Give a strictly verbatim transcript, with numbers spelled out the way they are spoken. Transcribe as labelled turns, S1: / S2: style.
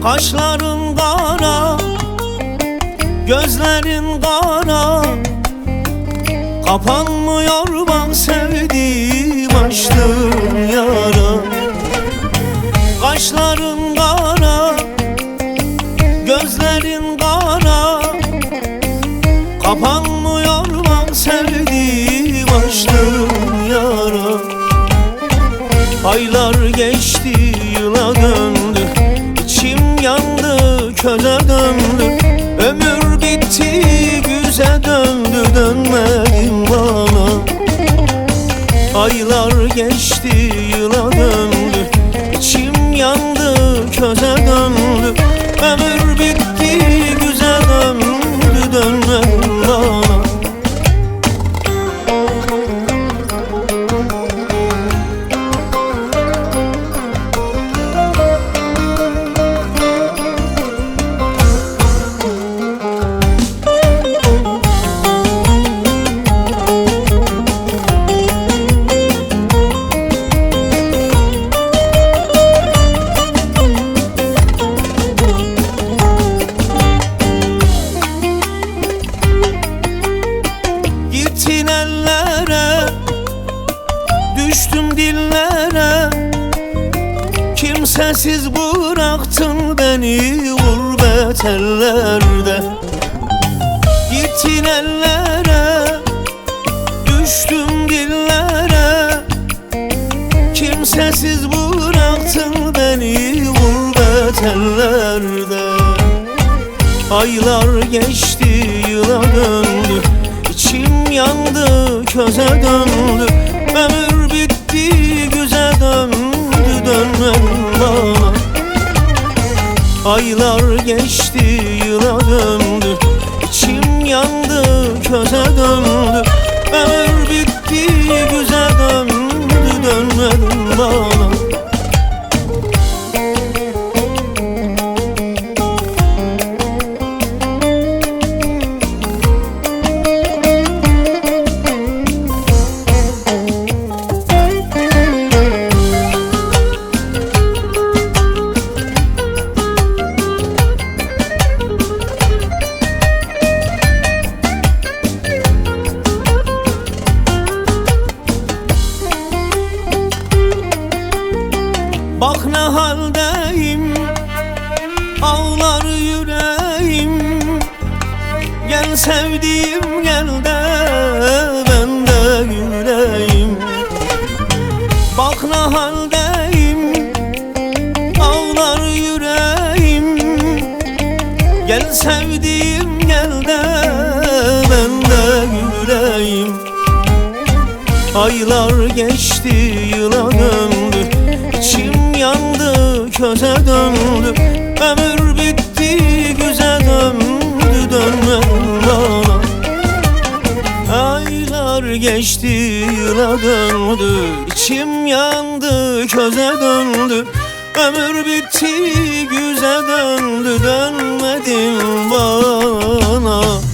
S1: Kaşların kara, gözlerin kara, kapanmıyor bak sevdiğim açtığım yara. Kaşların kara, gözlerin kara, kapanmıyor bak sevdiğim açtığım yara. Aylar geçti yıla döndü, İçim yandı köle döndü. Ömür bitti güze döndü, dönmedin bana. Aylar geçti yıla döndü, İçim yandı köze döndü. Ömür bitti güze döndü, dönmedin bana. Gittin ellere, düştüm dillere, kimsesiz bıraktın beni gurbet ellerde. Gittin ellere, düştüm dillere, kimsesiz bıraktın beni gurbet ellerde. Aylar geçti yıla döndü, İçim yandı köze döndü. Ömür bitti güze döndü, dönmedin bana. Aylar geçti yıla döndü, İçim yandı köze döndü. Ömür bitti güze döndü, dönmedin bana. Bak ne haldeyim, ağlar yüreğim. Gel sevdiğim gel de ben de güleyim. Bak ne haldeyim, ağlar yüreğim. Gel sevdiğim gel de ben de güleyim. Aylar geçti yıla döndü, İçim yandı köze döndü. Ömür bitti güze döndü, dönmedin bana. Aylar geçti yıla döndü, İçim yandı köze döndü. Ömür bitti güze döndü, dönmedin bana.